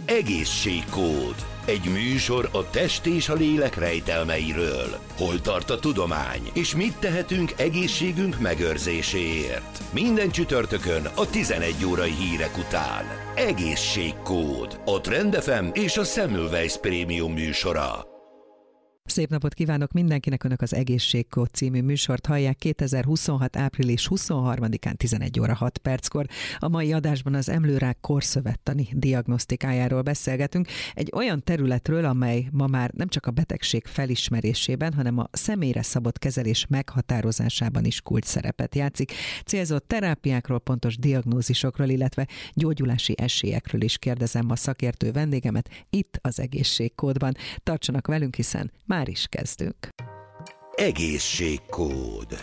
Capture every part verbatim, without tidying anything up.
Egészségkód. Egy műsor a test és a lélek rejtelmeiről. Hol tart a tudomány, és mit tehetünk egészségünk megőrzéséért. Minden csütörtökön a tizenegy órai hírek után. Egészségkód. A Trend ef em és a Semmelweis Prémium műsora. Szép napot kívánok mindenkinek, önök az Egészségkód című műsort hallják kétezer-huszonhat. április huszonharmadikán tizenegy óra hat perckor. A mai adásban az emlőrák korszövettani diagnosztikájáról beszélgetünk, egy olyan területről, amely ma már nem csak a betegség felismerésében, hanem a személyre szabott kezelés meghatározásában is kulcs szerepet játszik. Célzott terápiákról, pontos diagnózisokról, illetve gyógyulási esélyekről is kérdezem a szakértő vendégemet itt az Egészségkódban. Tartsanak velünk, hiszen már is kezdünk. Egészségkód.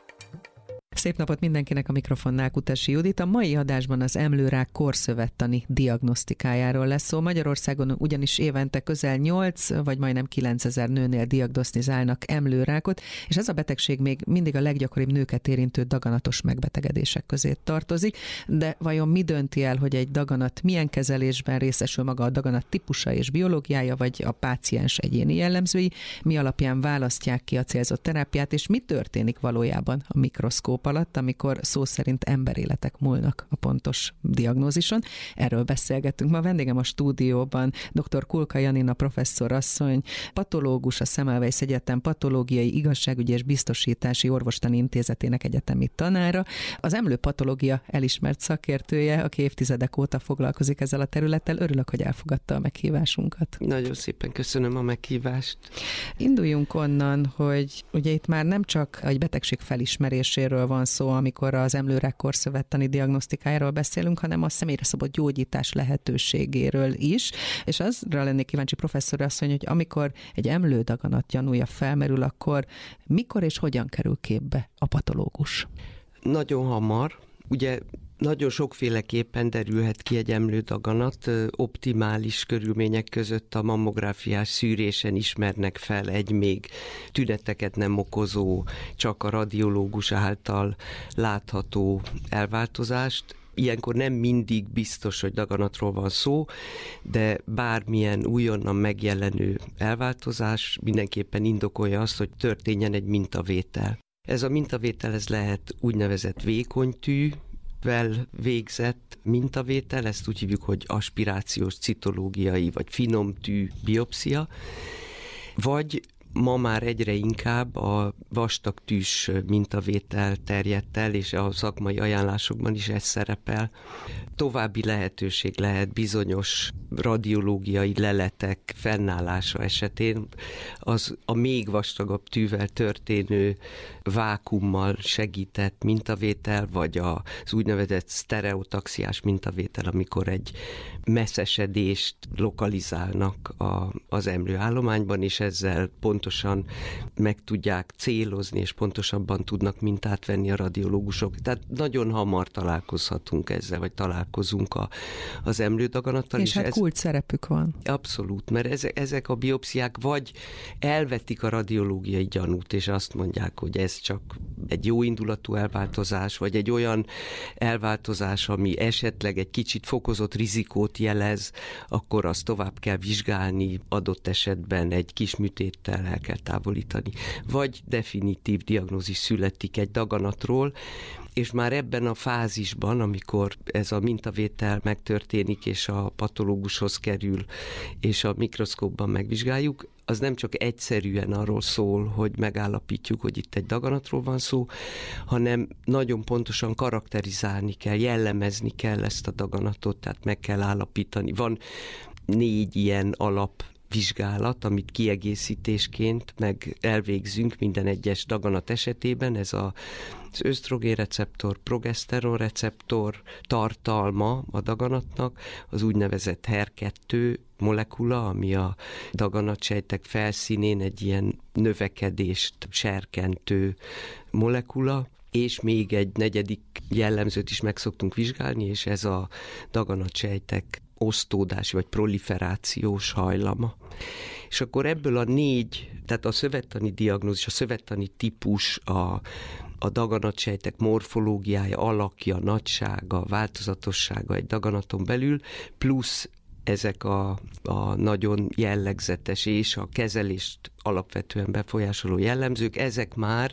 Szép napot mindenkinek, a mikrofonnál Kutasi Judit. A mai adásban az emlőrák korszövettani diagnosztikájáról lesz szó. Magyarországon ugyanis évente közel nyolc vagy majdnem kilencezer nőnél diagnosztizálnak emlőrákot, és ez a betegség még mindig a leggyakoribb nőket érintő daganatos megbetegedések közé tartozik. De vajon mi dönti el, hogy egy daganat milyen kezelésben részesül, maga a daganat típusa és biológiája, vagy a páciens egyéni jellemzői? Mi alapján választják ki a célzott terápiát, és mi történik valójában a mikroszkóp alatt, amikor szó szerint emberéletek múlnak a pontos diagnózison? Erről beszélgettünk ma. Vendégem a stúdióban dr. Kulka Janina professzorasszony, patológus, a Semmelweis Egyetem Patológiai, Igazságügyi és Biztosítási Orvostani Intézetének egyetemi tanára, az emlőpatológia elismert szakértője, aki évtizedek óta foglalkozik ezzel a területtel. Örülök, hogy elfogadta a meghívásunkat. Nagyon szépen köszönöm a meghívást. Induljunk onnan, hogy ugye itt már nem csak egy betegség felismeréséről van szó, amikor az emlőrák korszövettani diagnosztikájáról beszélünk, hanem a személyre szabott gyógyítás lehetőségéről is. És azra lennék kíváncsi, professzor asszony, hogy amikor egy emlődaganat gyanúja felmerül, akkor mikor és hogyan kerül képbe a patológus? Nagyon hamar. Ugye nagyon sokféleképpen derülhet ki egy emlődaganat, optimális körülmények között a mammográfiás szűrésen ismernek fel egy még tüneteket nem okozó, csak a radiológus által látható elváltozást. Ilyenkor nem mindig biztos, hogy daganatról van szó, de bármilyen újonnan megjelenő elváltozás mindenképpen indokolja azt, hogy történjen egy mintavétel. Ez a mintavétel ez lehet úgynevezett vékony tű, vel végzett mintavétel, ezt úgy hívjuk, hogy aspirációs citológiai vagy finom tű biopszia, vagy ma már egyre inkább a vastag tűs mintavétel terjedt el, és a szakmai ajánlásokban is ez szerepel. További lehetőség lehet bizonyos radiológiai leletek fennállása esetén az a még vastagabb tűvel történő vákummal segített mintavétel, vagy az úgynevezett sztereotaxiás mintavétel, amikor egy messzesedést lokalizálnak a, az emlőállományban, és ezzel pontosan meg tudják célozni, és pontosabban tudnak mintát venni a radiológusok. Tehát nagyon hamar találkozhatunk ezzel, vagy találkozunk a, az emlődaganattal. És, és hát ez kulcs szerepük van. Abszolút, mert ezek, ezek a biopsziák vagy elvetik a radiológiai gyanút, és azt mondják, hogy ez csak egy jó indulatú elváltozás, vagy egy olyan elváltozás, ami esetleg egy kicsit fokozott rizikót jelez, akkor azt tovább kell vizsgálni, adott esetben egy kis műtéttel el kell távolítani. Vagy definitív diagnózis születik egy daganatról, és már ebben a fázisban, amikor ez a mintavétel megtörténik, és a patológushoz kerül, és a mikroszkópban megvizsgáljuk, az nem csak egyszerűen arról szól, hogy megállapítjuk, hogy itt egy daganatról van szó, hanem nagyon pontosan karakterizálni kell, jellemezni kell ezt a daganatot, tehát meg kell állapítani. Van négy ilyen alap vizsgálat, amit kiegészítésként meg elvégzünk minden egyes daganat esetében, ez a, az ösztrogénreceptor, progeszteronreceptor tartalma a daganatnak, az úgynevezett H E R kettő molekula, ami a daganatsejtek felszínén egy ilyen növekedést serkentő molekula, és még egy negyedik jellemzőt is meg szoktunk vizsgálni, és ez a daganatsejtek osztódási vagy proliferációs hajlama. És akkor ebből a négy, tehát a szövettani diagnózis, a szövettani típus, a, a daganatsejtek morfológiája, alakja, nagysága, változatossága egy daganaton belül, plusz ezek a, a nagyon jellegzetes és a kezelést alapvetően befolyásoló jellemzők, ezek már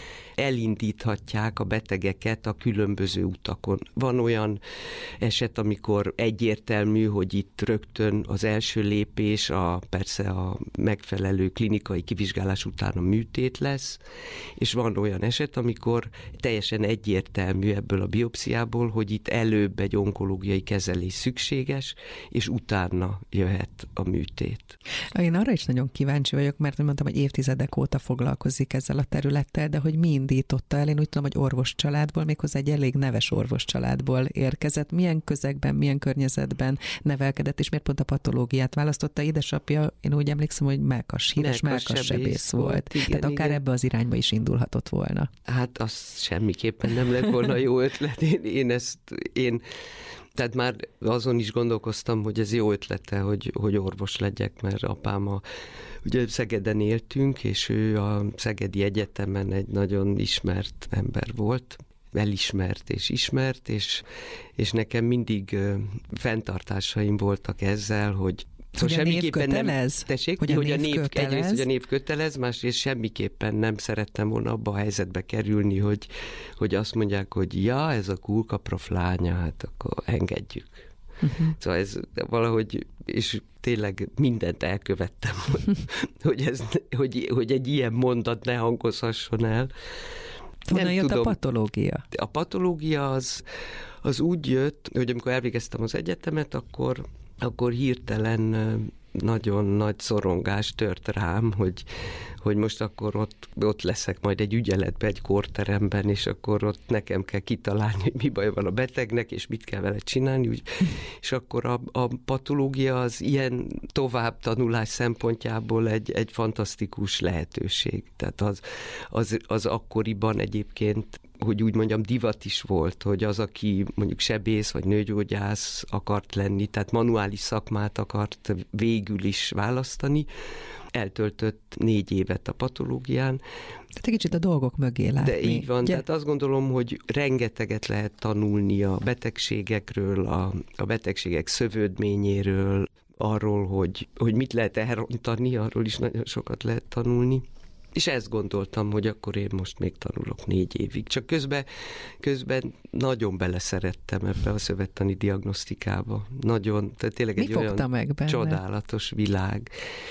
elindíthatják a betegeket a különböző utakon. Van olyan eset, amikor egyértelmű, hogy itt rögtön az első lépés, a, persze a megfelelő klinikai kivizsgálás után a műtét lesz, és van olyan eset, amikor teljesen egyértelmű ebből a biopsziából, hogy itt előbb egy onkológiai kezelés szükséges, és utána jöhet a műtét. Én arra is nagyon kíváncsi vagyok, mert mondtam, hogy évtizedek óta foglalkozik ezzel a területtel, de hogy mi indította el? Én úgy tudom, hogy orvoscsaládból, méghozzá egy elég neves orvoscsaládból érkezett. Milyen közegben, milyen környezetben nevelkedett, és miért pont a patológiát választotta? Édesapja, én úgy emlékszem, hogy mellkas, híres mellkas sebész volt. volt. Igen, Tehát akár igen. ebbe az irányba is indulhatott volna. Hát az semmiképpen nem lett volna jó ötlet. Én, én ezt, én Tehát már azon is gondolkoztam, hogy ez jó ötlete, hogy, hogy orvos legyek, mert apám a, ugye Szegeden éltünk, és ő a Szegedi Egyetemen egy nagyon ismert ember volt, elismert és ismert, és, és nekem mindig uh, fenntartásaim voltak ezzel, hogy Szóval hogy a név kötelez? Nem, tessék, hogy a hogy név, a név kötelez? Egyrészt, hogy a név kötelez, másrészt semmiképpen nem szerettem volna abba a helyzetbe kerülni, hogy, hogy azt mondják, hogy ja, ez a Kulkaprof lánya, hát akkor engedjük. Uh-huh. Szóval ez valahogy, és tényleg mindent elkövettem, hogy, hogy, ez, hogy, hogy egy ilyen mondat ne hangozhasson el. Honnan jött a patológia? A patológia az, az úgy jött, hogy amikor elvégeztem az egyetemet, akkor akkor hirtelen nagyon nagy szorongás tört rám, hogy, hogy most akkor ott, ott leszek majd egy ügyeletben, egy kórteremben, és akkor ott nekem kell kitalálni, hogy mi baj van a betegnek, és mit kell vele csinálni. Úgy, és akkor a, a patológia az ilyen tovább tanulás szempontjából egy, egy fantasztikus lehetőség. Tehát az, az, az akkoriban egyébként, hogy úgy mondjam, divat is volt, hogy az, aki mondjuk sebész vagy nőgyógyász akart lenni, tehát manuális szakmát akart végül is választani, eltöltött négy évet a patológián. Tehát egy kicsit a dolgok mögé látni. De így van, ugye? Tehát azt gondolom, hogy rengeteget lehet tanulni a betegségekről, a, a betegségek szövődményéről, arról, hogy, hogy mit lehet elrontani, arról is nagyon sokat lehet tanulni. És ezt gondoltam, hogy akkor én most még tanulok négy évig. Csak közben, közben nagyon beleszerettem ebbe a szövettani diagnosztikába. Nagyon, tehát tényleg Mi egy olyan meg benne? Csodálatos világ.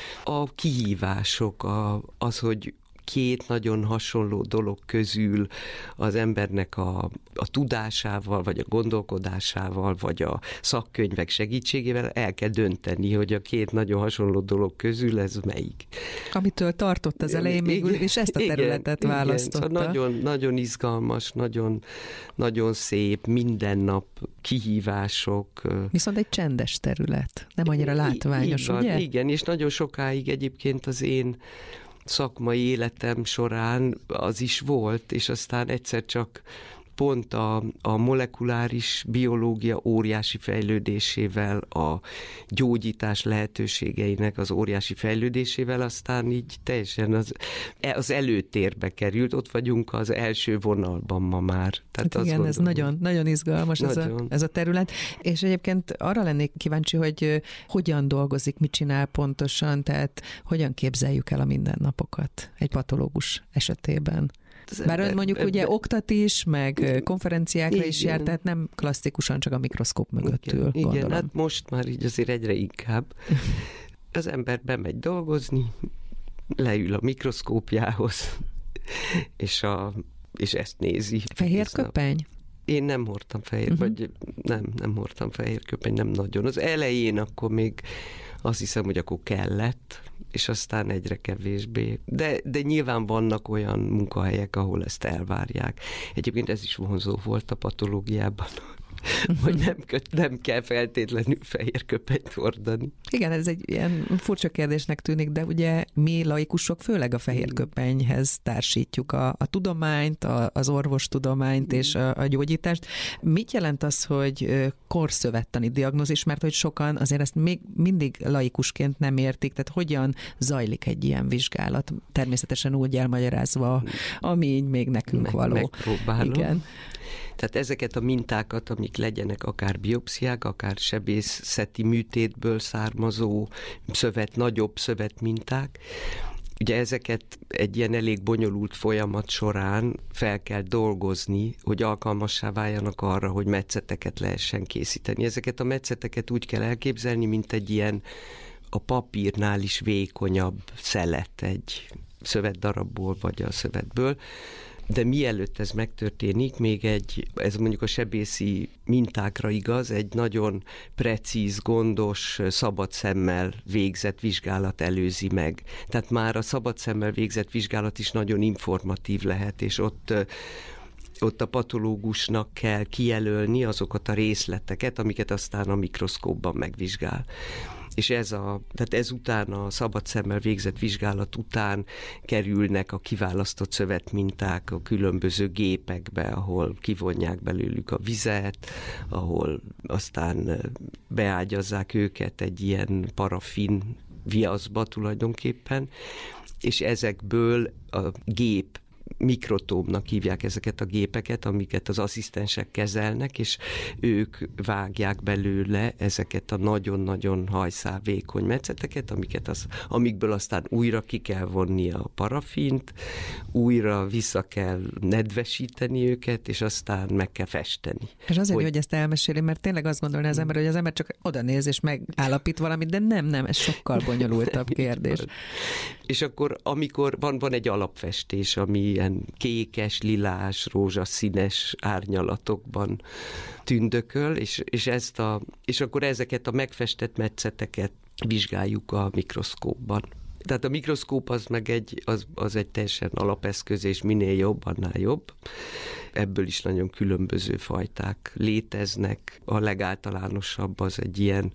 A kihívások, a, az, hogy két nagyon hasonló dolog közül az embernek a, a tudásával, vagy a gondolkodásával, vagy a szakkönyvek segítségével el kell dönteni, hogy a két nagyon hasonló dolog közül ez melyik. Amitől tartott az elején, még és ezt a területet igen, választotta. Igen, szóval nagyon, nagyon izgalmas, nagyon, nagyon szép, minden nap kihívások. Viszont egy csendes terület, nem annyira látványos, igen, ugye? Igen, és nagyon sokáig egyébként az én szakmai életem során az is volt, és aztán egyszer csak pont a, a molekuláris biológia óriási fejlődésével, a gyógyítás lehetőségeinek az óriási fejlődésével, aztán így teljesen az, az előtérbe került, ott vagyunk az első vonalban ma már. Tehát hát igen, gondolom, ez nagyon, nagyon izgalmas nagyon. Ez, a, ez a terület, és egyébként arra lennék kíváncsi, hogy hogyan dolgozik, mit csinál pontosan, tehát hogyan képzeljük el a mindennapokat egy patológus esetében. Bár ön mondjuk ugye oktat is, meg konferenciákra igen. is jár, tehát nem klasszikusan csak a mikroszkóp mögött igen, ül, igen, gondolom. hát most már így azért egyre inkább. Az ember bemegy dolgozni, leül a mikroszkópjához, és, a, és ezt nézi. Fehér köpeny? Én nem hordtam fehér, uh-huh. vagy nem, nem hordtam fehér köpeny, nem nagyon. Az elején akkor még azt hiszem, hogy akkor kellett, és aztán egyre kevésbé. De, de nyilván vannak olyan munkahelyek, ahol ezt elvárják. Egyébként ez is vonzó volt a patológiában, hogy nem, köt, nem kell feltétlenül fehér köpenyt hordani. Igen, ez egy ilyen furcsa kérdésnek tűnik, de ugye mi laikusok főleg a fehér köpenyhez társítjuk a, a tudományt, a, az orvostudományt és a, a gyógyítást. Mit jelent az, hogy korszövettani diagnózis, mert hogy sokan azért ezt még mindig laikusként nem értik, tehát hogyan zajlik egy ilyen vizsgálat? Természetesen úgy elmagyarázva, ami így még nekünk Meg, való. Megpróbálom. Igen. Tehát ezeket a mintákat, amik legyenek akár biopsziák, akár sebészeti műtétből származó szövet, nagyobb szövetminták, ugye ezeket egy ilyen elég bonyolult folyamat során fel kell dolgozni, hogy alkalmassá váljanak arra, hogy metszeteket lehessen készíteni. Ezeket a metszeteket úgy kell elképzelni, mint egy ilyen a papírnál is vékonyabb szelet egy szövetdarabból vagy a szövetből, de mielőtt ez megtörténik, még egy, ez mondjuk a sebészi mintákra igaz, egy nagyon precíz, gondos, szabad szemmel végzett vizsgálat előzi meg. Tehát már a szabad szemmel végzett vizsgálat is nagyon informatív lehet, és ott ott a patológusnak kell kijelölni azokat a részleteket, amiket aztán a mikroszkópban megvizsgál. És ez a, tehát ezután a szabad szemmel végzett vizsgálat után kerülnek a kiválasztott szövetminták a különböző gépekbe, ahol kivonják belőlük a vizet, ahol aztán beágyazzák őket egy ilyen parafin viaszba tulajdonképpen, és ezekből a gép mikrotómnak hívják ezeket a gépeket, amiket az asszisztensek kezelnek, és ők vágják belőle ezeket a nagyon-nagyon hajszálvékony metszeteket, amiket az, amikből aztán újra ki kell vonni a parafint, újra vissza kell nedvesíteni őket, és aztán meg kell festeni. És azért, hogy, hogy ezt elmeséli, mert tényleg azt gondolná az ember, hogy az ember csak oda néz és megállapít valamit, de nem, nem, ez sokkal bonyolultabb kérdés. És akkor, amikor van, van egy alapfestés, ami ilyen kékes, lilás, rózsaszínes árnyalatokban tündököl, és, és, ezt a, és akkor ezeket a megfestett metszeteket vizsgáljuk a mikroszkópban. Tehát a mikroszkóp az meg egy, az, az egy teljesen alapeszköz, és minél jobb, annál jobb. Ebből is nagyon különböző fajták léteznek. A legáltalánosabb az egy ilyen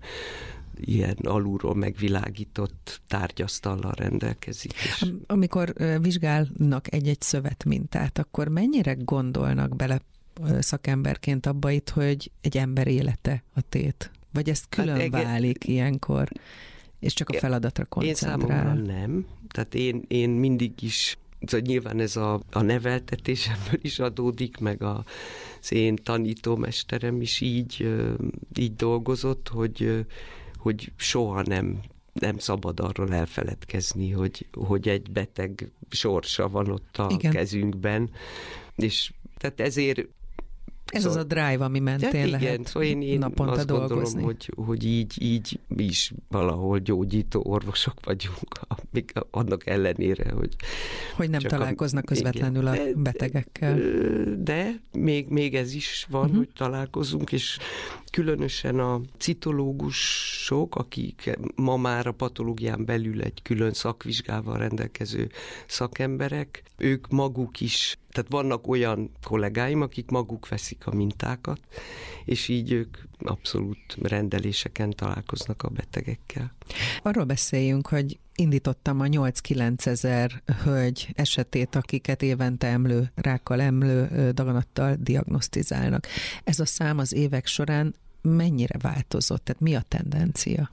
ilyen alulról megvilágított tárgyasztallal rendelkezik. És... Amikor vizsgálnak egy-egy szövetmintát, akkor mennyire gondolnak bele szakemberként abba itt, hogy egy ember élete a tét? Vagy ez külön hát válik ege... ilyenkor, és csak a feladatra koncentrál? Én számomra nem. Tehát én, én mindig is, szóval nyilván ez a, a neveltetésemből is adódik, meg a, az én tanítómesterem is így, így dolgozott, hogy hogy soha nem, nem szabad arról elfeledkezni, hogy, hogy egy beteg sorsa van ott a Igen. kezünkben, és tehát ezért Ez szóval, az a drive, ami mentén igen, lehet szóval én, én naponta azt dolgozni. Gondolom, hogy, hogy így, így mi is valahol gyógyító orvosok vagyunk, amik annak ellenére, hogy... Hogy nem találkoznak a, közvetlenül igen, a betegekkel. De, de még, még ez is van, uh-huh. hogy találkozunk, és különösen a citológusok, akik ma már a patológián belül egy külön szakvizsgával rendelkező szakemberek, ők maguk is, tehát vannak olyan kollégáim, akik maguk veszik a mintákat, és így ők abszolút rendeléseken találkoznak a betegekkel. Arról beszéljünk, hogy indítottam a nyolc-kilenc ezer hölgy esetét, akiket évente emlő, rákkal, emlő daganattal diagnosztizálnak. Ez a szám az évek során mennyire változott? Tehát mi a tendencia?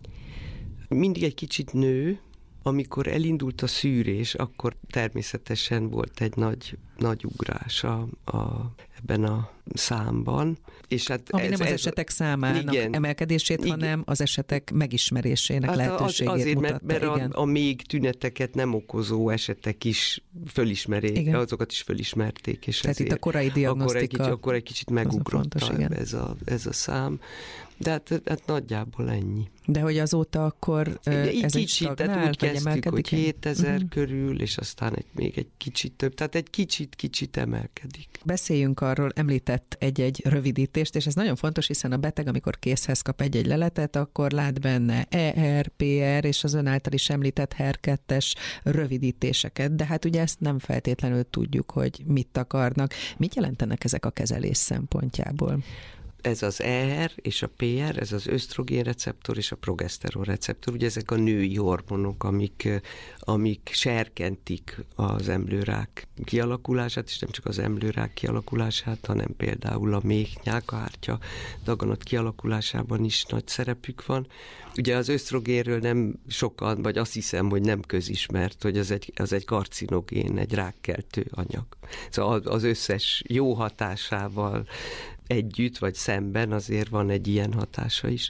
Mindig egy kicsit nő. Amikor elindult a szűrés, akkor természetesen volt egy nagy, nagy ugrás a, a, ebben a számban. És hát Ami ez, nem az ez, esetek számának igen, emelkedését, igen. hanem az esetek megismerésének hát lehetőségét az, azért, mutatta. Mert, mert igen. a, a még tüneteket nem okozó esetek is fölismerik, igen. azokat is fölismerték. És Tehát itt a korai diagnosztika. Akkor egy kicsit, akkor egy kicsit megugrott ez, a, ez a szám. De hát, hát nagyjából ennyi. De hogy azóta akkor így ez kicsit, egy stagnál, tehát úgy kezdtük, hogy hétezer uh-huh. körül, és aztán egy, még egy kicsit több, tehát egy kicsit-kicsit emelkedik. Beszéljünk arról, említett egy-egy rövidítést, és ez nagyon fontos, hiszen a beteg, amikor készhez kap egy-egy leletet, akkor lát benne E R, P R, és az ön által is említett H E R kettes rövidítéseket, de hát ugye ezt nem feltétlenül tudjuk, hogy mit akarnak. Mit jelentenek ezek a kezelés szempontjából? ez az E R és a P R, ez az ösztrogén receptor és a progeszteron receptor, ugye ezek a női hormonok, amik, amik serkentik az emlőrák kialakulását, és nem csak az emlőrák kialakulását, hanem például a méh, nyálkahártya daganat kialakulásában is nagy szerepük van. Ugye az ösztrogénről nem sokan, vagy azt hiszem, hogy nem közismert, hogy az egy, az egy karcinogén, egy rákkeltő anyag. Szóval az összes jó hatásával együtt, vagy szemben azért van egy ilyen hatása is.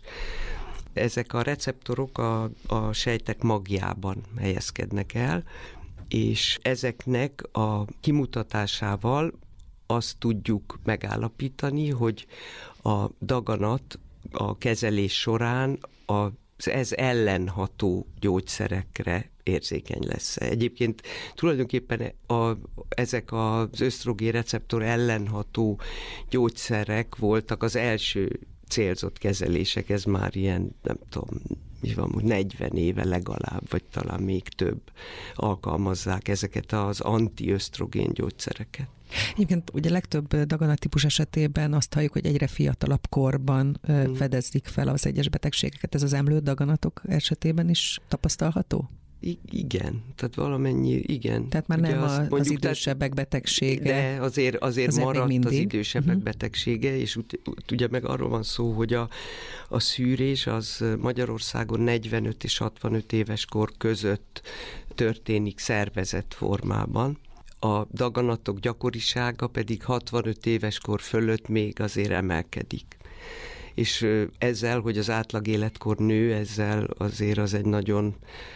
Ezek a receptorok a, a sejtek magjában helyezkednek el, és ezeknek a kimutatásával azt tudjuk megállapítani, hogy a daganat a kezelés során az ez ellenható gyógyszerekre érzékeny lesz. Egyébként tulajdonképpen a, ezek az ösztrogén receptor ellenható gyógyszerek voltak az első célzott kezelések, ez már ilyen, nem tudom, mi van, negyven éve legalább, vagy talán még több alkalmazzák ezeket az anti-ösztrogén gyógyszereket. Egyébként ugye legtöbb daganattípus esetében azt halljuk, hogy egyre fiatalabb korban hmm. fedezik fel az egyes betegségeket. Ez az emlőtt daganatok esetében is tapasztalható? I- igen, tehát valamennyi, igen. Tehát már ugye nem azt a, mondjuk, az idősebbek betegsége. De azért, azért, azért maradt az idősebbek uh-huh. betegsége, és ugye meg arról van szó, hogy a, a szűrés az Magyarországon negyvenöt és hatvanöt éves kor között történik szervezett formában. A daganatok gyakorisága pedig hatvanöt éves kor fölött még azért emelkedik. És ezzel, hogy az átlag életkor nő, ezzel azért az egy nagyon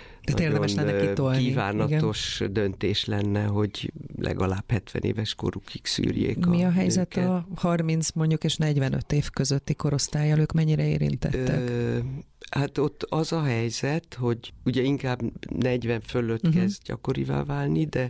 nagyon kívánatos igen. döntés lenne, hogy legalább hetven éves korukig szűrjék. Mi a, a helyzet nőket. A harminc mondjuk és negyvenöt év közötti korosztályal, ők mennyire érintettek? Ö, hát ott az a helyzet, hogy ugye inkább negyven fölött uh-huh. kezd gyakorivá válni, de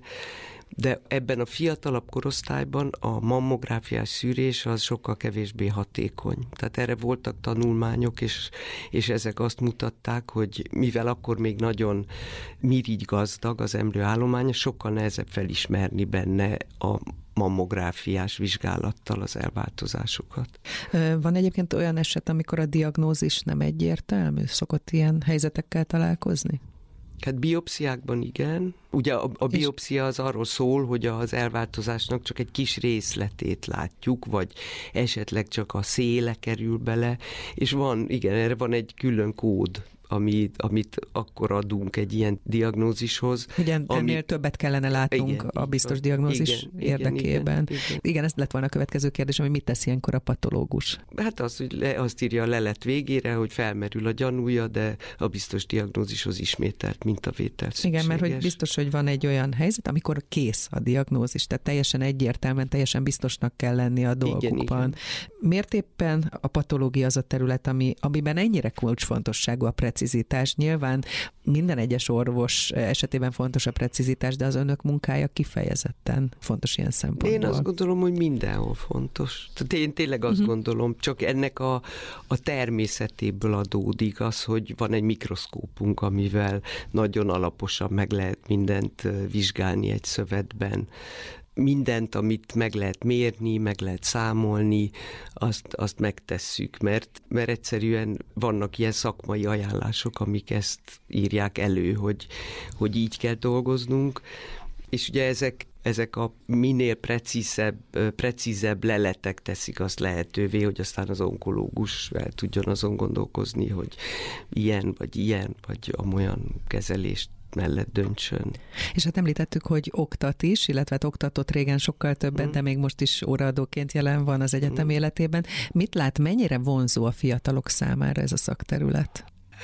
de ebben a fiatalabb korosztályban a mammográfiás szűrés az sokkal kevésbé hatékony. Tehát erre voltak tanulmányok, és, és ezek azt mutatták, hogy mivel akkor még nagyon mirigy gazdag az emlőállománya, sokkal nehezebb felismerni benne a mammográfiás vizsgálattal az elváltozásokat. Van egyébként olyan eset, amikor a diagnózis nem egyértelmű? Szokott ilyen helyzetekkel találkozni? Hát biopsziákban igen. Ugye a, a biopszia az arról szól, hogy az elváltozásnak csak egy kis részletét látjuk, vagy esetleg csak a széle kerül bele, és van, igen, erre van egy külön kód, amit, amit akkor adunk egy ilyen diagnózishoz. Ugye ennél ami... többet kellene látnunk igen, a biztos diagnózis igen, érdekében. Igen, igen, igen, ez lett volna a következő kérdés, hogy mit tesz ilyenkor a patológus? Hát az, hogy le, azt írja a lelet végére, hogy felmerül a gyanúja, de a biztos diagnózishoz ismételt mintavétel szükséges. Igen, mert hogy biztos, hogy van egy olyan helyzet, amikor kész a diagnózis, tehát teljesen egyértelműen, teljesen biztosnak kell lenni a dolgokban. Igen, igen. Miért éppen a patológia az a terület, ami, amiben ennyire kulcsfontosságú a precizitás? Nyilván minden egyes orvos esetében fontos a precizitás, de az önök munkája kifejezetten fontos ilyen szempontból. Én azt gondolom, hogy mindenhol fontos. Tehát én tényleg azt uh-huh. gondolom, csak ennek a, a természetéből adódik az, hogy van egy mikroszkópunk, amivel nagyon alaposan meg lehet mindent vizsgálni egy szövetben. Mindent, amit meg lehet mérni, meg lehet számolni, azt, azt megtesszük, mert, mert egyszerűen vannak ilyen szakmai ajánlások, amik ezt írják elő, hogy, hogy így kell dolgoznunk, és ugye ezek, ezek a minél precízebb, precízebb leletek teszik azt lehetővé, hogy aztán az onkológus el tudjon azon gondolkozni, hogy ilyen, vagy ilyen, vagy amolyan kezelést mellett döntsön. És hát említettük, hogy oktat is, illetve hát oktatott régen sokkal többet, mm. de még most is óraadóként jelen van az egyetem mm. életében. Mit lát, mennyire vonzó a fiatalok számára ez a szakterület?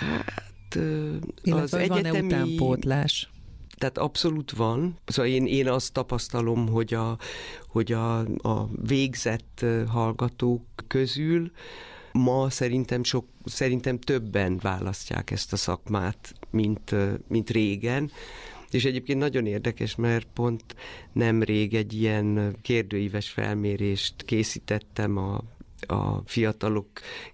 Hát illetve, az hogy egyetemi... van-e utánpótlás? Tehát abszolút van. Szóval én, én azt tapasztalom, hogy a, hogy a, a végzett hallgatók közül ma szerintem, sok, szerintem többen választják ezt a szakmát, mint, mint régen. És egyébként nagyon érdekes, mert pont nemrég egy ilyen kérdőíves felmérést készítettem a, a fiatalok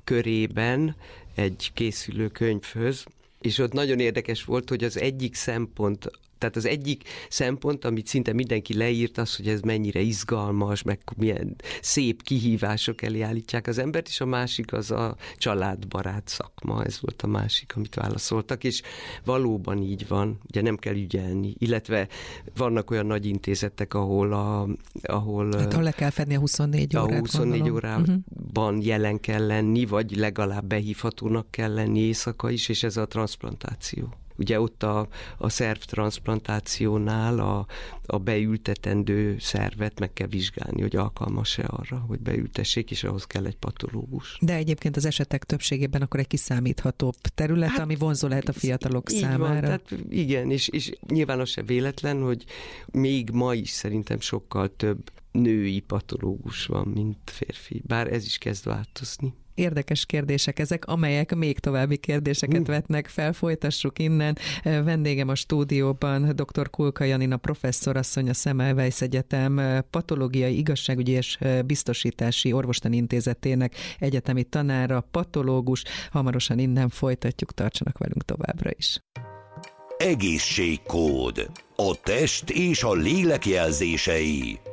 körében egy készülő könyvhöz, és ott nagyon érdekes volt, hogy az egyik szempont Tehát az egyik szempont, amit szinte mindenki leírt, az, hogy ez mennyire izgalmas, meg milyen szép kihívások elé állítják az embert, és a másik az a családbarát szakma. Ez volt a másik, amit válaszoltak, és valóban így van, ugye nem kell ügyelni, illetve vannak olyan nagy intézetek, ahol a, ahol, hát, ahol le kell fedni a huszonnégy órát, a huszonnégy órában uh-huh. jelen kell lenni, vagy legalább behívhatónak kell lenni éjszaka is, és ez a transzplantáció. Ugye ott a, a szervtranszplantációnál a, a beültetendő szervet meg kell vizsgálni, hogy alkalmas-e arra, hogy beültessék, és ahhoz kell egy patológus. De egyébként az esetek többségében akkor egy kiszámíthatóbb terület, hát, ami vonzó lehet a fiatalok így számára. Van, tehát igen, és, és nyilván az se véletlen, hogy még ma is szerintem sokkal több női patológus van, mint férfi. Bár ez is kezd változni. Érdekes kérdések ezek, amelyek még további kérdéseket vetnek fel. Folytassuk innen. Vendégem a stúdióban dr. Kulka Janina professzorasszony, a Semmelweis Egyetem Patológiai Igazságügyi és Biztosítási Orvostani Intézetének egyetemi tanára, patológus. Hamarosan innen folytatjuk, tartsanak velünk továbbra is. Egészségkód. A test és a lélek jelzései.